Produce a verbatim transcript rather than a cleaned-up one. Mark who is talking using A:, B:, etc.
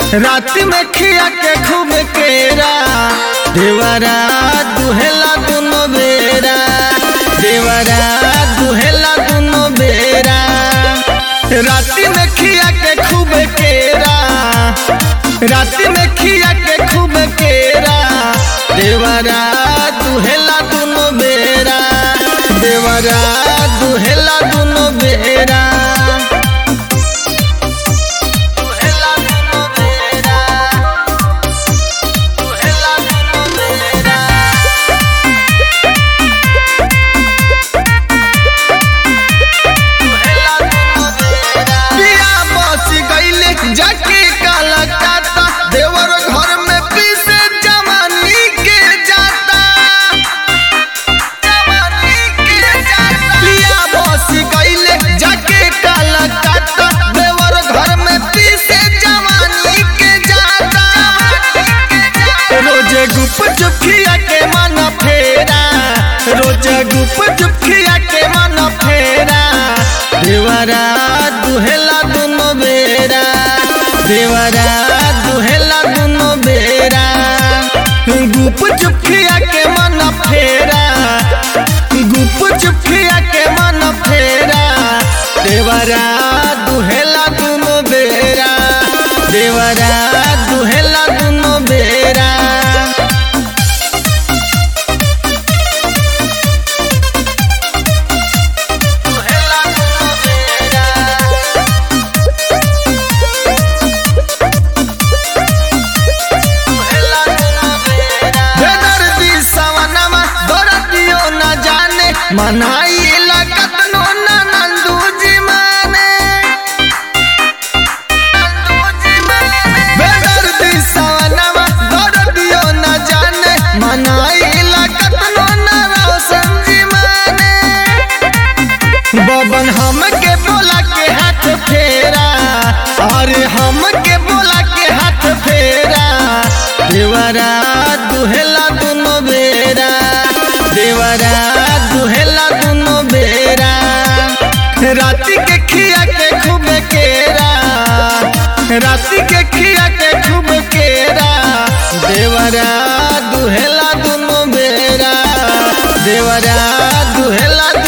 A: रात में खिया के खूब केरा देवरा दुहेला दुनो बेरा देवरा दुहेला दुनो बेरा रात में खिया के खूब केरा रात में खिया के खूब केरा देवरा दुहेला दुनो बेरा देवरा दुहेला दुनो बेरा जाके काला काता देवर घर में पीसे जवानी के जाता जवानी के जाता पिया बस गईले जाके काला काता देवर घर में पीसे जवानी के जाता रोजे गुप चुखिया के मन फेरा रोजे गुप चुखिया के मन फेरा देवरा दुहेला दुनो बेरा देवरा दुहेला दुनो बेरा गुप चुखिया के मन फेरा गुप चुखिया के मन फेरा देवरा दुहेला दुनो बेरा देवरा दुहेला दुनो बेरा मनाई लगत नो ना नंदू जी माने बेदर्दी सवनवा दर्दियो न जाने मनाई लगत नो ना रोशन जी माने बबन हम के बोला के हाथ फेरा अरे हम के बोला के हाथ फेरा देवरा दुहेला दुनो बेरा देवरा दुहेला दुनो बेरा राती के खिया के खूब केरा राती के खिया के खूब केरा देवरा दुहेला दुनो बेरा देवरा दुहेला